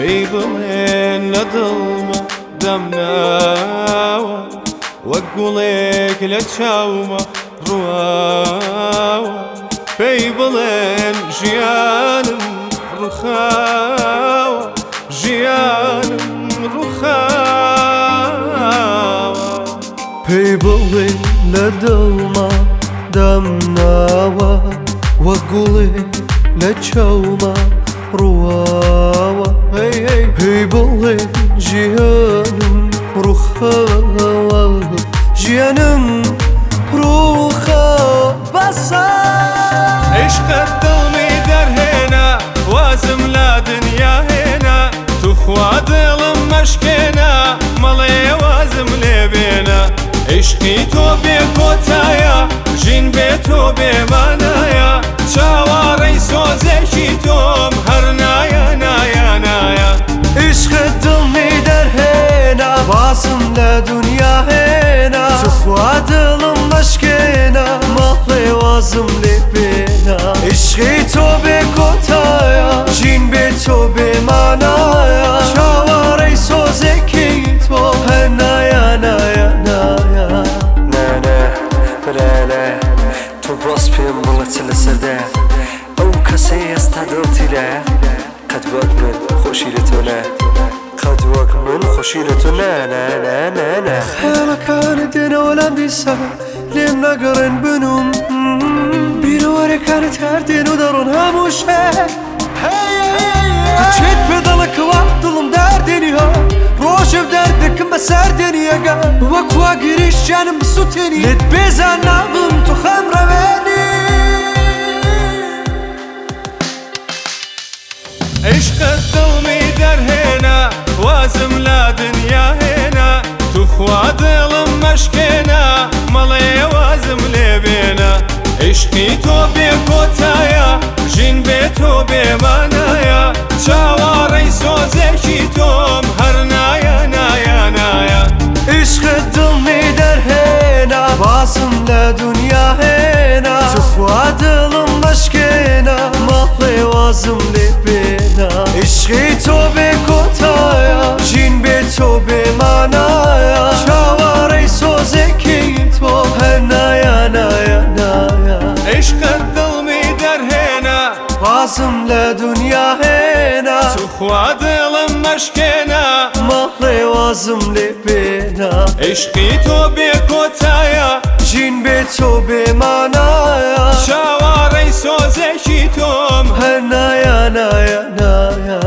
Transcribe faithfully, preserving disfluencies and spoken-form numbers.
پێی بڵێن لە دڵمە دەمناوە وەک گوڵێک لە چاومە ڕواوە پێی بڵێن ژیانم ڕووخاوە ژیانم ڕووخاوە پێی بڵێن لە دڵمە دەمناوە وەک گوڵێک لە چاومە ڕواوە پێی بڵێن ژیانم ڕووخاوە ژیانم ڕووخاوە بەسە عشقت دڵمی دەرهێنا وازم لە دنیا هێنا توخوا دڵم مەشکێنا مەڵێ وازم لێ بێنە عشقی تۆ بێ کۆتایە ژین بێ تۆ بێمانایە چاوەڕێی سۆزێکی تۆم هەر نایە نایە نایە عشقت دڵمی دەرهێنا وازم لە دنیا هێنا توخوا دڵم مەشکێنا مەڵێ وازم لێ بێنە عشقی تۆ بێ کۆتایە ژین بێ تۆ بێمانایە چاوەڕێی سۆزێکی تۆ هەر نایە نایە نایە نانە برانە تۆ باس پێم بڵێ چ لەسەردایە ئەو کەسەی ئێستا دڵتی لایە قەت وەک من خۆشی لە تۆ نایە قەت وەک من خۆشی لە تۆ نانە خەیاڵەکانت دێنەوە لەم بیسە لێم نەگەڕێن بنوم بیرەوەرەکانت هەر دێن و دەڕۆن هەموو شەر چێت پێ دەڵێکەوە دڵم داردێنی ها ڕۆژێ دەرد دەکەم بە ساردێنی ئەگە وەک وا گریش جانم بسووتێنی لێت بێزان نابم تۆ خەمڕەوێنی عشقت دڵمی دەرهێنا وازم لە دنیا هێنا توخوا دڵم مەشکێنا مەڵێ وازم لێ بێنە عشقی تۆ بێ کۆتایە ژین بێ تۆ بێمانایە چاوەڕێی سۆزێکی تۆم هەر نایە نایە نایە عشقت دڵمی دەرهێنا وازم لە دنیا هێنا توخوا دڵم مەشکێنا مەڵێ وازم لێ بێنە عشقی تۆ بێ کۆتایە ژین بێ تۆ بێمانایە چاوەڕێی سۆزێکی تۆ هەر نایە نایە نایە عشقت دڵمی دەرهێنا وازم لە دنیا هێنا توخوا دڵم مەشکێنا مەڵێ وازم لێ بێنە عشقی تۆ بێ کۆتایە ژین بێ تۆ بێمانایە چاوەڕێی سۆزێکی تۆم هەر نایە نایە نایە